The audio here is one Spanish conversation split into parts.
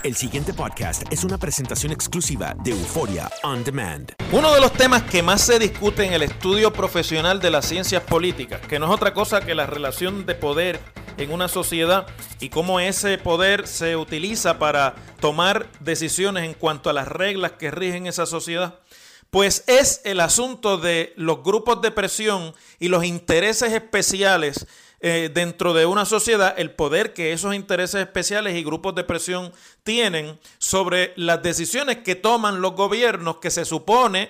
El siguiente podcast es una presentación exclusiva de Euphoria On Demand. Uno de los temas que más se discute en el estudio profesional de las ciencias políticas, que no es otra cosa que la relación de poder en una sociedad y cómo ese poder se utiliza para tomar decisiones en cuanto a las reglas que rigen esa sociedad, pues es el asunto de los grupos de presión y los intereses especiales dentro de una sociedad, el poder que esos intereses especiales y grupos de presión tienen sobre las decisiones que toman los gobiernos que se supone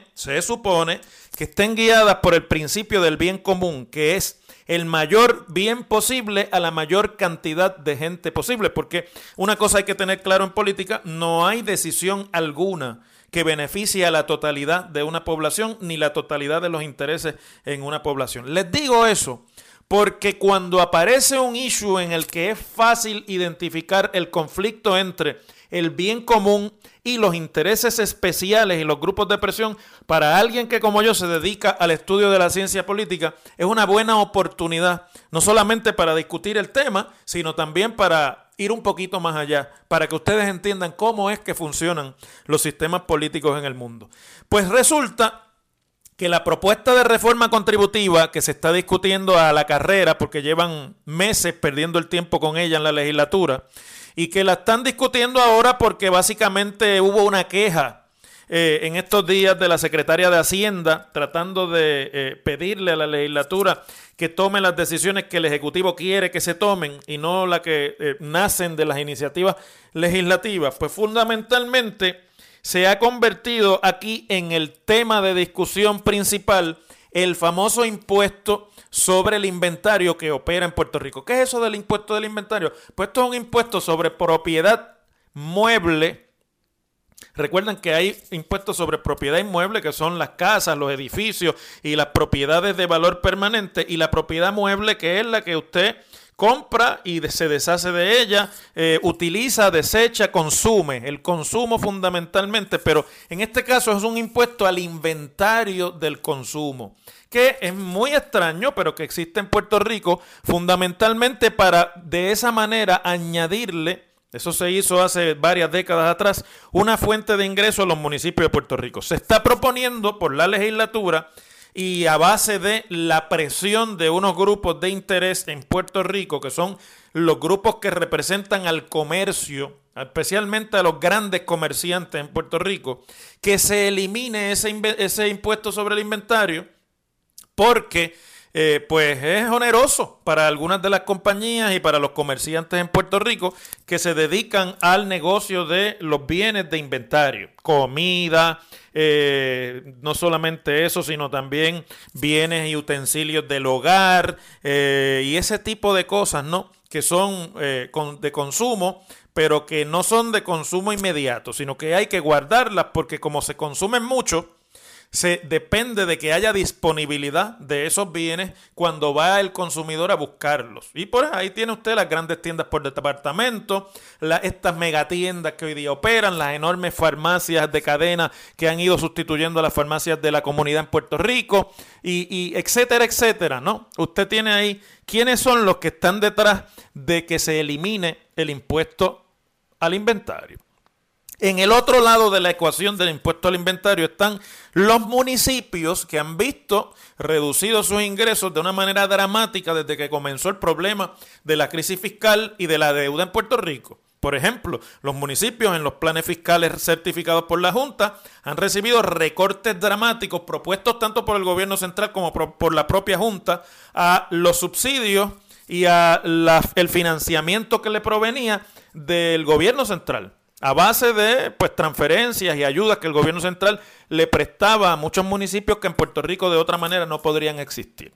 que estén guiadas por el principio del bien común, que es el mayor bien posible a la mayor cantidad de gente posible, porque una cosa hay que tener claro en política: no hay decisión alguna que beneficie a la totalidad de una población ni la totalidad de los intereses en una población. Les digo eso porque cuando aparece un issue en el que es fácil identificar el conflicto entre el bien común y los intereses especiales y los grupos de presión, para alguien que como yo se dedica al estudio de la ciencia política, es una buena oportunidad, no solamente para discutir el tema, sino también para ir un poquito más allá, para que ustedes entiendan cómo es que funcionan los sistemas políticos en el mundo. Pues resulta que la propuesta de reforma contributiva que se está discutiendo a la carrera, porque llevan meses perdiendo el tiempo con ella en la legislatura, y que la están discutiendo ahora porque básicamente hubo una queja en estos días de la secretaria de Hacienda tratando de pedirle a la legislatura que tome las decisiones que el Ejecutivo quiere que se tomen y no las que nacen de las iniciativas legislativas. Pues fundamentalmente se ha convertido aquí en el tema de discusión principal el famoso impuesto sobre el inventario que opera en Puerto Rico. ¿Qué es eso del impuesto del inventario? Pues esto es un impuesto sobre propiedad mueble. Recuerden que hay impuestos sobre propiedad inmueble, que son las casas, los edificios y las propiedades de valor permanente, y la propiedad mueble, que es la que usted compra y se deshace de ella, utiliza, desecha, consume. El consumo fundamentalmente, pero en este caso es un impuesto al inventario del consumo, que es muy extraño, pero que existe en Puerto Rico, fundamentalmente para de esa manera añadirle, eso se hizo hace varias décadas atrás, una fuente de ingreso a los municipios de Puerto Rico. Se está proponiendo por la legislatura y a base de la presión de unos grupos de interés en Puerto Rico, que son los grupos que representan al comercio, especialmente a los grandes comerciantes en Puerto Rico, que se elimine ese impuesto sobre el inventario, porque pues es oneroso para algunas de las compañías y para los comerciantes en Puerto Rico que se dedican al negocio de los bienes de inventario, comida, no solamente eso, sino también bienes y utensilios del hogar y ese tipo de cosas, ¿no? Que son de consumo, pero que no son de consumo inmediato, sino que hay que guardarlas porque como se consumen mucho, se depende de que haya disponibilidad de esos bienes cuando va el consumidor a buscarlos. Y por ahí tiene usted las grandes tiendas por departamento, estas megatiendas que hoy día operan, las enormes farmacias de cadena que han ido sustituyendo a las farmacias de la comunidad en Puerto Rico, y etcétera, etcétera, ¿no? Usted tiene ahí quiénes son los que están detrás de que se elimine el impuesto al inventario. En el otro lado de la ecuación del impuesto al inventario están los municipios que han visto reducidos sus ingresos de una manera dramática desde que comenzó el problema de la crisis fiscal y de la deuda en Puerto Rico. Por ejemplo, los municipios en los planes fiscales certificados por la Junta han recibido recortes dramáticos propuestos tanto por el gobierno central como por la propia Junta a los subsidios y a el financiamiento que le provenía del gobierno central, a base de transferencias y ayudas que el gobierno central le prestaba a muchos municipios que en Puerto Rico de otra manera no podrían existir.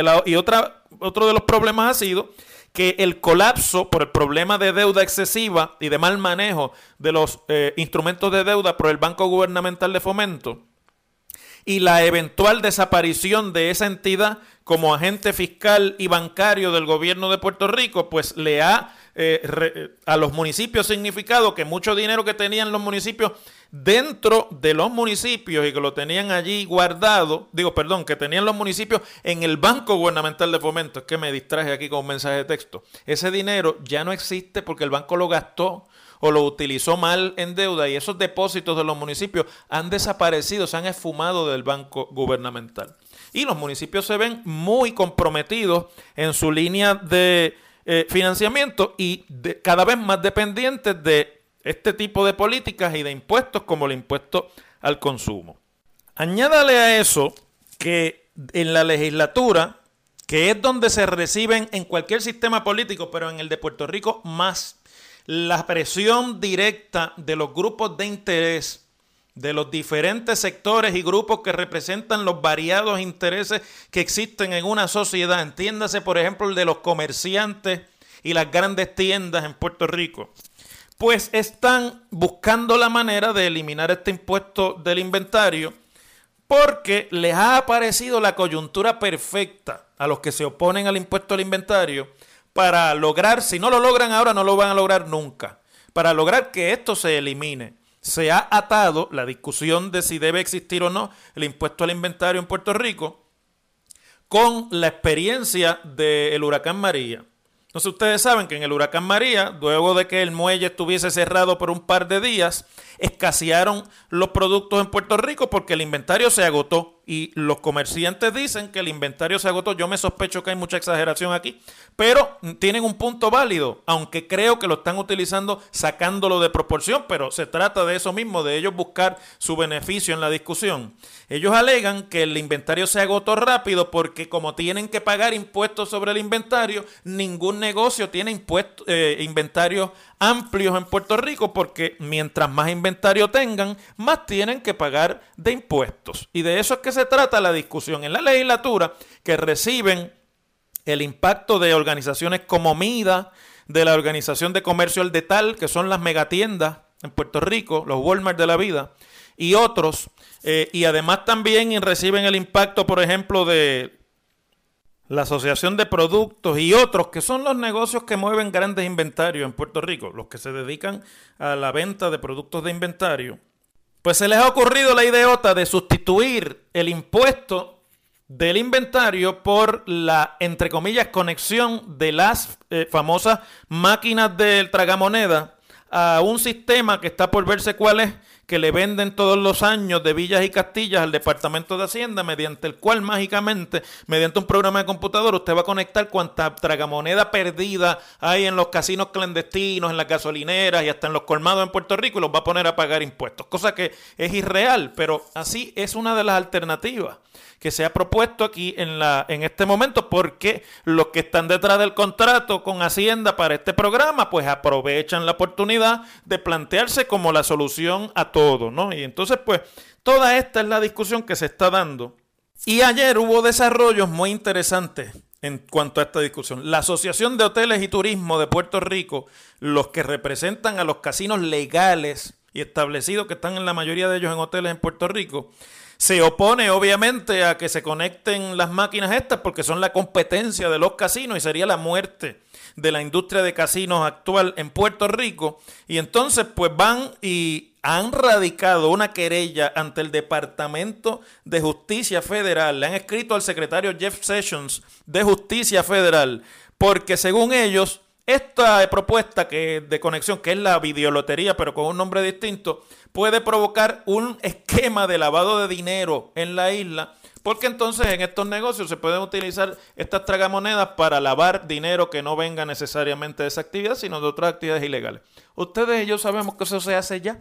Otro de los problemas ha sido que el colapso por el problema de deuda excesiva y de mal manejo de los instrumentos de deuda por el Banco Gubernamental de Fomento y la eventual desaparición de esa entidad como agente fiscal y bancario del gobierno de Puerto Rico, pues le ha a los municipios significado que mucho dinero que tenían los municipios dentro de los municipios y que lo tenían allí guardado, que tenían los municipios en el Banco Gubernamental de Fomento, es que me distraje aquí con un mensaje de texto, ese dinero ya no existe porque el banco lo gastó o lo utilizó mal en deuda y esos depósitos de los municipios han desaparecido, se han esfumado del banco gubernamental. Y los municipios se ven muy comprometidos en su línea de financiamiento y cada vez más dependientes de este tipo de políticas y de impuestos como el impuesto al consumo. Añádale a eso que en la legislatura, que es donde se reciben en cualquier sistema político, pero en el de Puerto Rico más, la presión directa de los grupos de interés, de los diferentes sectores y grupos que representan los variados intereses que existen en una sociedad. Entiéndase, por ejemplo, el de los comerciantes y las grandes tiendas en Puerto Rico. Pues están buscando la manera de eliminar este impuesto del inventario porque les ha aparecido la coyuntura perfecta a los que se oponen al impuesto al inventario para lograr, si no lo logran ahora, no lo van a lograr nunca, para lograr que esto se elimine. Se ha atado la discusión de si debe existir o no el impuesto al inventario en Puerto Rico con la experiencia del huracán María. Entonces ustedes saben que en el huracán María, luego de que el muelle estuviese cerrado por un par de días, escasearon los productos en Puerto Rico porque el inventario se agotó y los comerciantes dicen que el inventario se agotó. Yo me sospecho que hay mucha exageración aquí, pero tienen un punto válido, aunque creo que lo están utilizando sacándolo de proporción, pero se trata de eso mismo, de ellos buscar su beneficio en la discusión. Ellos alegan que el inventario se agotó rápido porque como tienen que pagar impuestos sobre el inventario, ningún negocio tiene inventarios amplios en Puerto Rico porque mientras más inventario tengan, más tienen que pagar de impuestos. Y de eso es que se trata la discusión en la legislatura, que reciben el impacto de organizaciones como MIDA, de la Organización de Comercio al Detal, que son las megatiendas en Puerto Rico, los Walmart de la vida, y otros, y además también reciben el impacto, por ejemplo, de la Asociación de Productos y otros, que son los negocios que mueven grandes inventarios en Puerto Rico, los que se dedican a la venta de productos de inventario. Pues se les ha ocurrido la ideota de sustituir el impuesto del inventario por la, entre comillas, conexión de las famosas máquinas del tragamoneda a un sistema que está por verse cuál es, que le venden todos los años de Villas y Castillas al Departamento de Hacienda, mediante el cual mágicamente, mediante un programa de computadora, usted va a conectar cuanta tragamoneda perdida hay en los casinos clandestinos, en las gasolineras y hasta en los colmados en Puerto Rico y los va a poner a pagar impuestos, cosa que es irreal, pero así es una de las alternativas que se ha propuesto aquí en este momento, porque los que están detrás del contrato con Hacienda para este programa, pues aprovechan la oportunidad de plantearse como la solución a todo, ¿no? Y entonces, pues, toda esta es la discusión que se está dando. Y ayer hubo desarrollos muy interesantes en cuanto a esta discusión. La Asociación de Hoteles y Turismo de Puerto Rico, los que representan a los casinos legales y establecidos que están en la mayoría de ellos en hoteles en Puerto Rico, se opone obviamente a que se conecten las máquinas estas porque son la competencia de los casinos y sería la muerte de la industria de casinos actual en Puerto Rico. Y entonces pues van y han radicado una querella ante el Departamento de Justicia Federal. Le han escrito al secretario Jeff Sessions de Justicia Federal porque según ellos esta propuesta de conexión, que es la videolotería pero con un nombre distinto, puede provocar un esquema de lavado de dinero en la isla, porque entonces en estos negocios se pueden utilizar estas tragamonedas para lavar dinero que no venga necesariamente de esa actividad, sino de otras actividades ilegales. Ustedes y yo sabemos que eso se hace ya,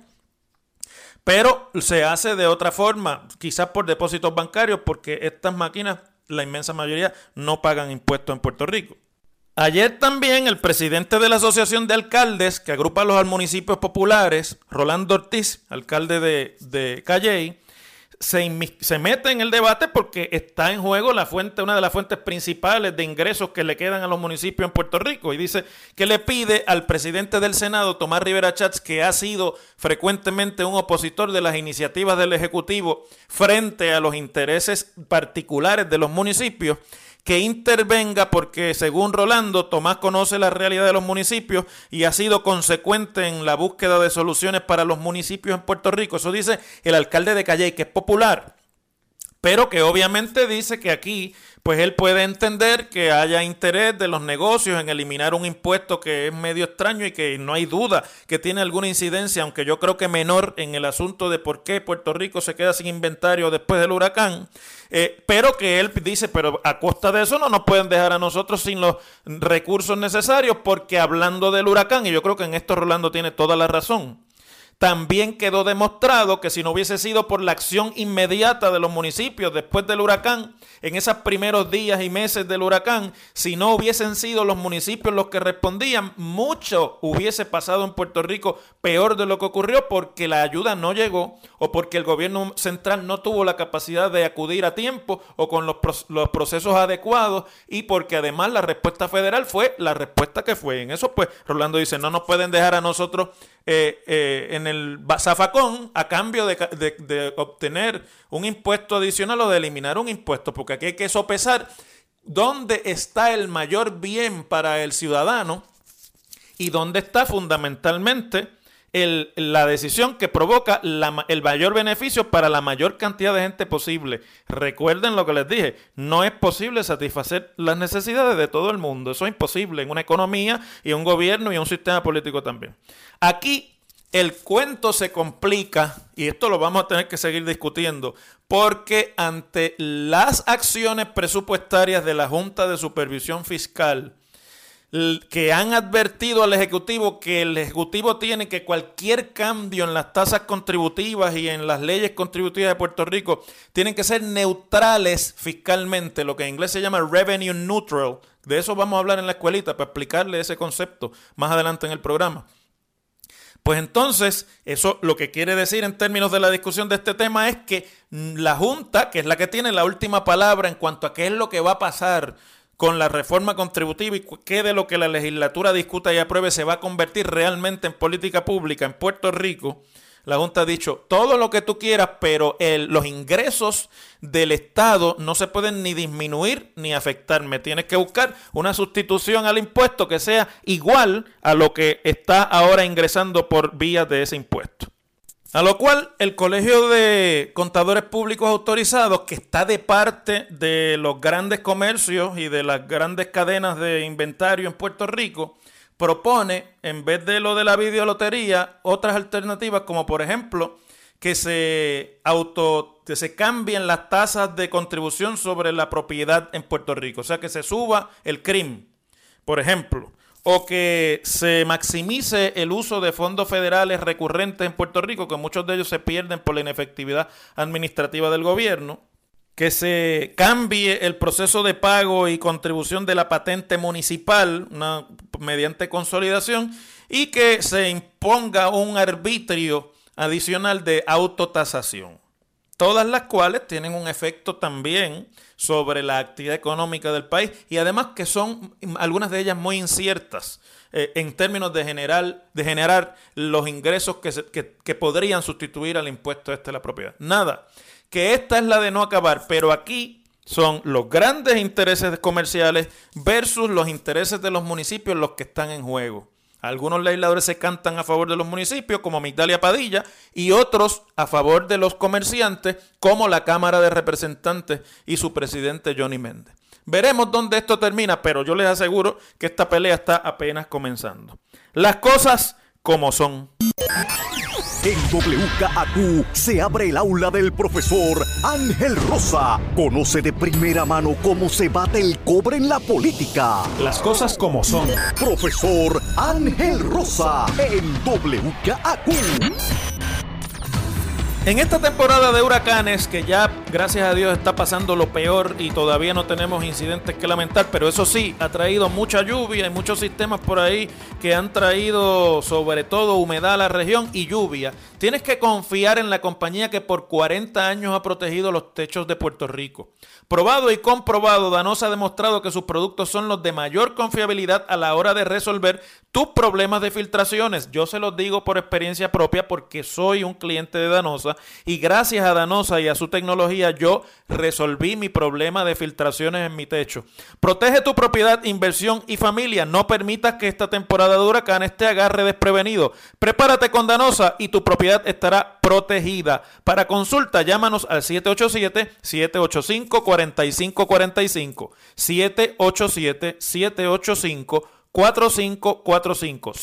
pero se hace de otra forma, quizás por depósitos bancarios, porque estas máquinas, la inmensa mayoría, no pagan impuestos en Puerto Rico. Ayer también el presidente de la Asociación de Alcaldes, que agrupa a los municipios populares, Rolando Ortiz, alcalde de Calley, se mete en el debate porque está en juego una de las fuentes principales de ingresos que le quedan a los municipios en Puerto Rico, y dice que le pide al presidente del Senado, Tomás Rivera Chats, que ha sido frecuentemente un opositor de las iniciativas del Ejecutivo frente a los intereses particulares de los municipios, que intervenga porque, según Rolando, Tomás conoce la realidad de los municipios y ha sido consecuente en la búsqueda de soluciones para los municipios en Puerto Rico. Eso dice el alcalde de Calley, que es popular. pero que obviamente dice que aquí pues él puede entender que haya interés de los negocios en eliminar un impuesto que es medio extraño y que no hay duda que tiene alguna incidencia, aunque yo creo que menor, en el asunto de por qué Puerto Rico se queda sin inventario después del huracán, pero que él dice, pero a costa de eso no nos pueden dejar a nosotros sin los recursos necesarios, porque hablando del huracán, y yo creo que en esto Rolando tiene toda la razón, también quedó demostrado que si no hubiese sido por la acción inmediata de los municipios después del huracán, en esos primeros días y meses del huracán, si no hubiesen sido los municipios los que respondían, mucho hubiese pasado en Puerto Rico peor de lo que ocurrió, porque la ayuda no llegó o porque el gobierno central no tuvo la capacidad de acudir a tiempo o con los procesos adecuados, y porque además la respuesta federal fue la respuesta que fue. En eso pues Rolando dice, no nos pueden dejar a nosotros en el zafacón a cambio de obtener un impuesto adicional o de eliminar un impuesto, porque aquí hay que sopesar dónde está el mayor bien para el ciudadano y dónde está fundamentalmente la decisión que provoca el mayor beneficio para la mayor cantidad de gente posible. Recuerden lo que les dije, no es posible satisfacer las necesidades de todo el mundo. Eso es imposible en una economía y un gobierno y un sistema político también. Aquí el cuento se complica, y esto lo vamos a tener que seguir discutiendo, porque ante las acciones presupuestarias de la Junta de Supervisión Fiscal, que han advertido al Ejecutivo que el Ejecutivo tiene que cualquier cambio en las tasas contributivas y en las leyes contributivas de Puerto Rico tienen que ser neutrales fiscalmente, lo que en inglés se llama revenue neutral. De eso vamos a hablar en la escuelita para explicarle ese concepto más adelante en el programa. Pues entonces, eso lo que quiere decir en términos de la discusión de este tema es que la Junta, que es la que tiene la última palabra en cuanto a qué es lo que va a pasar con la reforma contributiva y qué de lo que la legislatura discuta y apruebe se va a convertir realmente en política pública en Puerto Rico, la Junta ha dicho todo lo que tú quieras, pero los ingresos del Estado no se pueden ni disminuir ni afectar. Me tienes que buscar una sustitución al impuesto que sea igual a lo que está ahora ingresando por vía de ese impuesto. A lo cual el Colegio de Contadores Públicos Autorizados, que está de parte de los grandes comercios y de las grandes cadenas de inventario en Puerto Rico, propone, en vez de lo de la videolotería, otras alternativas, como por ejemplo que se cambien las tasas de contribución sobre la propiedad en Puerto Rico, o sea, que se suba el CRIM, por ejemplo, o que se maximice el uso de fondos federales recurrentes en Puerto Rico, que muchos de ellos se pierden por la inefectividad administrativa del gobierno, que se cambie el proceso de pago y contribución de la patente municipal mediante consolidación, y que se imponga un arbitrio adicional de autotasación. Todas las cuales tienen un efecto también sobre la actividad económica del país, y además que son algunas de ellas muy inciertas en términos de generar los ingresos que podrían sustituir al impuesto de la propiedad. Nada, que esta es la de no acabar, pero aquí son los grandes intereses comerciales versus los intereses de los municipios los que están en juego. Algunos legisladores se cantan a favor de los municipios, como Migdalia Padilla, y otros a favor de los comerciantes, como la Cámara de Representantes y su presidente Johnny Méndez. Veremos dónde esto termina, pero yo les aseguro que esta pelea está apenas comenzando. Las cosas como son. En WKAQ se abre el aula del profesor Ángel Rosa. Conoce de primera mano cómo se bate el cobre en la política. Las cosas como son. Profesor Ángel Rosa en WKAQ. En esta temporada de huracanes, que ya gracias a Dios está pasando lo peor y todavía no tenemos incidentes que lamentar, pero eso sí, ha traído mucha lluvia y muchos sistemas por ahí que han traído sobre todo humedad a la región y lluvia. Tienes que confiar en la compañía que por 40 años ha protegido los techos de Puerto Rico. Probado y comprobado, Danosa ha demostrado que sus productos son los de mayor confiabilidad a la hora de resolver tus problemas de filtraciones. Yo se los digo por experiencia propia porque soy un cliente de Danosa deuda y gracias a Danosa y a su tecnología yo resolví mi problema de filtraciones en mi techo. Protege tu propiedad, inversión y familia. No permitas que esta temporada de huracanes te agarre desprevenido. Prepárate con Danosa y tu propiedad estará protegida. Para consulta, llámanos al 787-785-4545. 787-785-4545.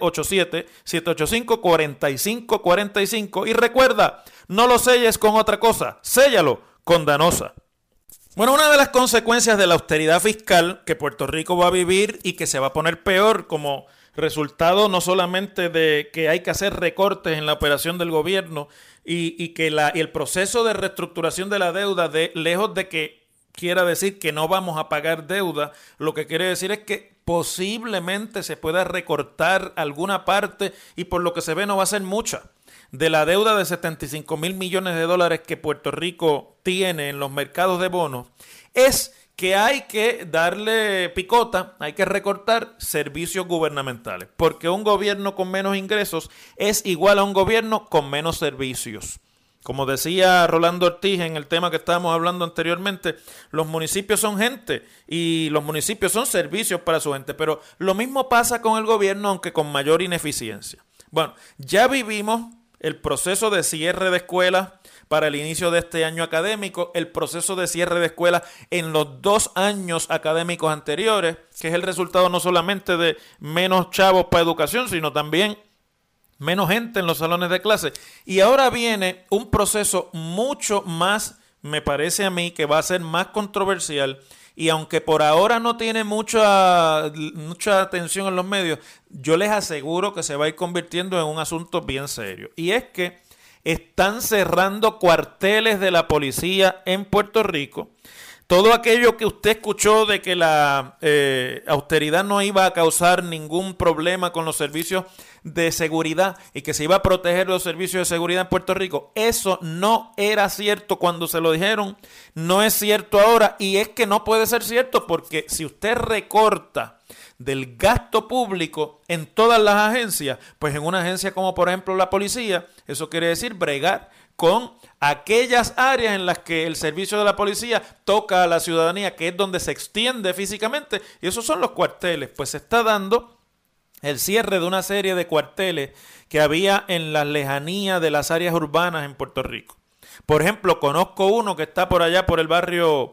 787-785-4545. Y recuerda, no lo selles con otra cosa, séllalo con Danosa. Bueno, una de las consecuencias de la austeridad fiscal que Puerto Rico va a vivir y que se va a poner peor como resultado no solamente de que hay que hacer recortes en la operación del gobierno y que el proceso de reestructuración de la deuda, lejos de que quiera decir que no vamos a pagar deuda, lo que quiere decir es que posiblemente se pueda recortar alguna parte y por lo que se ve no va a ser mucha de la deuda de 75 mil millones de dólares que Puerto Rico tiene en los mercados de bonos, es que hay que darle picota, hay que recortar servicios gubernamentales, porque un gobierno con menos ingresos es igual a un gobierno con menos servicios. Como decía Rolando Ortiz en el tema que estábamos hablando anteriormente, los municipios son gente y los municipios son servicios para su gente, pero lo mismo pasa con el gobierno, aunque con mayor ineficiencia. Bueno, ya vivimos el proceso de cierre de escuelas para el inicio de este año académico, el proceso de cierre de escuelas en los 2 años académicos anteriores, que es el resultado no solamente de menos chavos para educación, sino también menos gente en los salones de clase. Y ahora viene un proceso mucho más, me parece a mí, que va a ser más controversial. Y aunque por ahora no tiene mucha atención en los medios, yo les aseguro que se va a ir convirtiendo en un asunto bien serio. Y es que están cerrando cuarteles de la policía en Puerto Rico. Todo aquello que usted escuchó de que la austeridad no iba a causar ningún problema con los servicios de seguridad y que se iba a proteger los servicios de seguridad en Puerto Rico, eso no era cierto cuando se lo dijeron, no es cierto ahora y es que no puede ser cierto porque si usted recorta del gasto público en todas las agencias, pues en una agencia como por ejemplo la policía, eso quiere decir bregar con aquellas áreas en las que el servicio de la policía toca a la ciudadanía, que es donde se extiende físicamente, y esos son los cuarteles. Pues se está dando el cierre de una serie de cuarteles que había en las lejanías de las áreas urbanas en Puerto Rico. Por ejemplo, conozco uno que está por allá por el barrio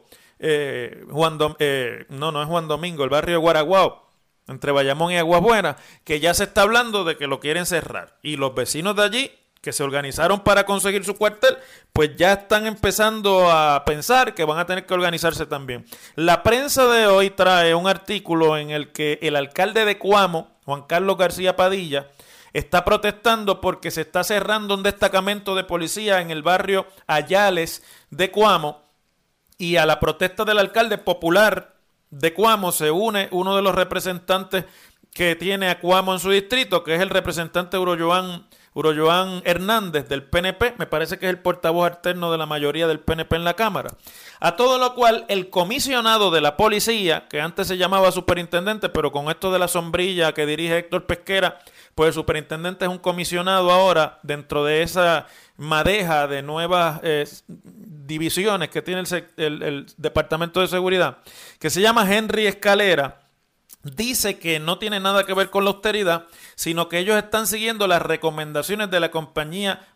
no es Juan Domingo, el barrio de Guaraguao, entre Bayamón y Aguas Buenas, que ya se está hablando de que lo quieren cerrar. Y los vecinos de allí, que se organizaron para conseguir su cuartel, pues ya están empezando a pensar que van a tener que organizarse también. La prensa de hoy trae un artículo en el que el alcalde de Coamo, Juan Carlos García Padilla, está protestando porque se está cerrando un destacamento de policía en el barrio Ayales de Coamo, y a la protesta del alcalde popular de Coamo se une uno de los representantes que tiene a Coamo en su distrito, que es el representante Uroyoán Hernández del PNP, me parece que es el portavoz alterno de la mayoría del PNP en la Cámara. A todo lo cual el comisionado de la policía, que antes se llamaba superintendente, pero con esto de la sombrilla que dirige Héctor Pesquera, pues el superintendente es un comisionado ahora dentro de esa madeja de nuevas divisiones que tiene el Departamento de Seguridad, que se llama Henry Escalera. Dice que no tiene nada que ver con la austeridad, sino que ellos están siguiendo las recomendaciones de la compañía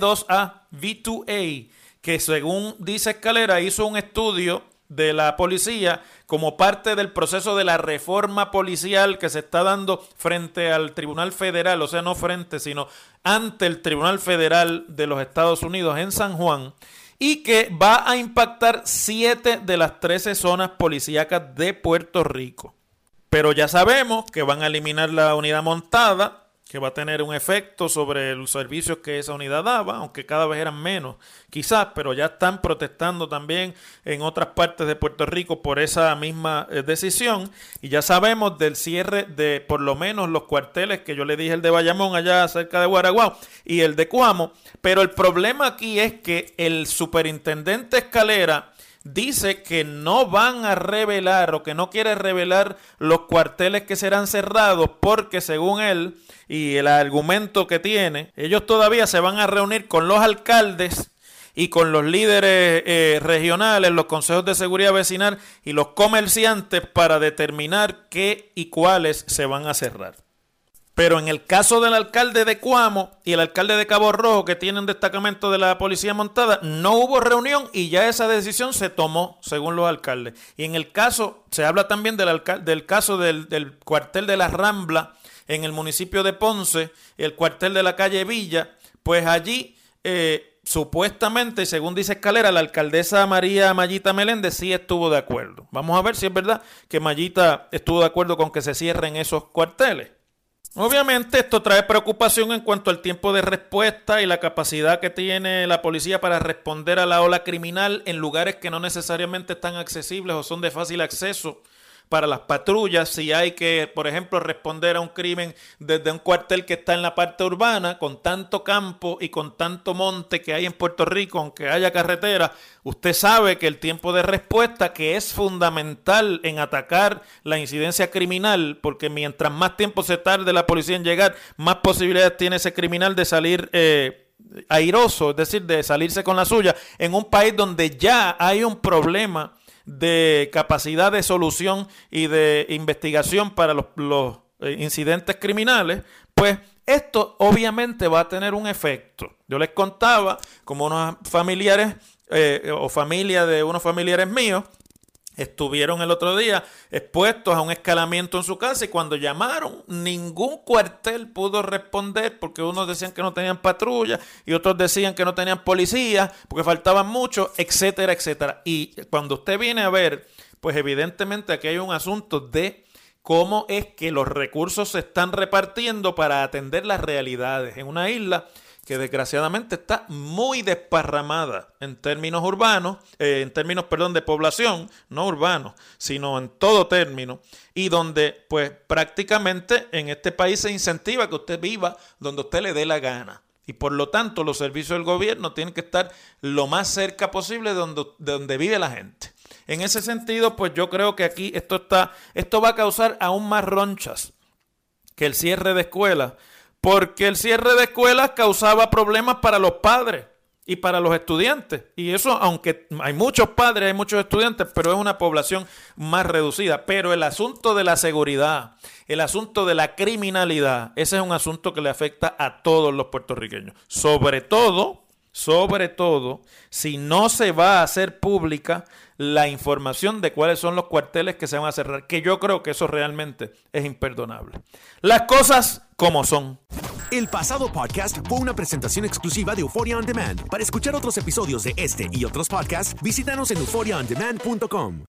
B2A, que según dice Escalera hizo un estudio de la policía como parte del proceso de la reforma policial que se está dando frente al Tribunal Federal, o sea, no frente, sino ante el Tribunal Federal de los Estados Unidos en San Juan, y que va a impactar 7 de las 13 zonas policíacas de Puerto Rico. Pero ya sabemos que van a eliminar la unidad montada, que va a tener un efecto sobre los servicios que esa unidad daba, aunque cada vez eran menos, quizás, pero ya están protestando también en otras partes de Puerto Rico por esa misma decisión. Y ya sabemos del cierre de por lo menos los cuarteles que yo le dije, el de Bayamón allá cerca de Guaraguao y el de Coamo. Pero el problema aquí es que el superintendente Escalera dice que no van a revelar o que no quiere revelar los cuarteles que serán cerrados porque según él y el argumento que tiene, ellos todavía se van a reunir con los alcaldes y con los líderes regionales, los consejos de seguridad vecinal y los comerciantes para determinar qué y cuáles se van a cerrar. Pero en el caso del alcalde de Cuamo y el alcalde de Cabo Rojo, que tienen destacamento de la policía montada, no hubo reunión y ya esa decisión se tomó según los alcaldes. Y en el caso, se habla también del caso del cuartel de la Rambla en el municipio de Ponce, el cuartel de la calle Villa, pues allí supuestamente, según dice Escalera, la alcaldesa María Mayita Meléndez sí estuvo de acuerdo. Vamos a ver si es verdad que Mayita estuvo de acuerdo con que se cierren esos cuarteles. Obviamente esto trae preocupación en cuanto al tiempo de respuesta y la capacidad que tiene la policía para responder a la ola criminal en lugares que no necesariamente están accesibles o son de fácil acceso para las patrullas. Si hay que, por ejemplo, responder a un crimen desde un cuartel que está en la parte urbana, con tanto campo y con tanto monte que hay en Puerto Rico, aunque haya carretera, usted sabe que el tiempo de respuesta, que es fundamental en atacar la incidencia criminal, porque mientras más tiempo se tarde la policía en llegar, más posibilidades tiene ese criminal de salir airoso, es decir, de salirse con la suya, en un país donde ya hay un problema de capacidad de solución y de investigación para los incidentes criminales, pues esto obviamente va a tener un efecto. Yo les contaba como unos familiares o familia de unos familiares míos estuvieron el otro día expuestos a un escalamiento en su casa y cuando llamaron ningún cuartel pudo responder porque unos decían que no tenían patrulla y otros decían que no tenían policía porque faltaban muchos, etcétera, etcétera. Y cuando usted viene a ver, pues evidentemente aquí hay un asunto de cómo es que los recursos se están repartiendo para atender las realidades en una isla que desgraciadamente está muy desparramada en términos urbanos, de población, no urbanos, sino en todo término, y donde pues prácticamente en este país se incentiva que usted viva donde usted le dé la gana. Y por lo tanto los servicios del gobierno tienen que estar lo más cerca posible de donde vive la gente. En ese sentido, pues yo creo que aquí esto va a causar aún más ronchas que el cierre de escuelas, porque el cierre de escuelas causaba problemas para los padres y para los estudiantes. Y eso, aunque hay muchos padres, hay muchos estudiantes, pero es una población más reducida. Pero el asunto de la seguridad, el asunto de la criminalidad, ese es un asunto que le afecta a todos los puertorriqueños. Sobre todo, si no se va a hacer pública la información de cuáles son los cuarteles que se van a cerrar, que yo creo que eso realmente es imperdonable. Las cosas como son. El pasado podcast fue una presentación exclusiva de Euphoria On Demand. Para escuchar otros episodios de este y otros podcasts, visítanos en euphoriaondemand.com.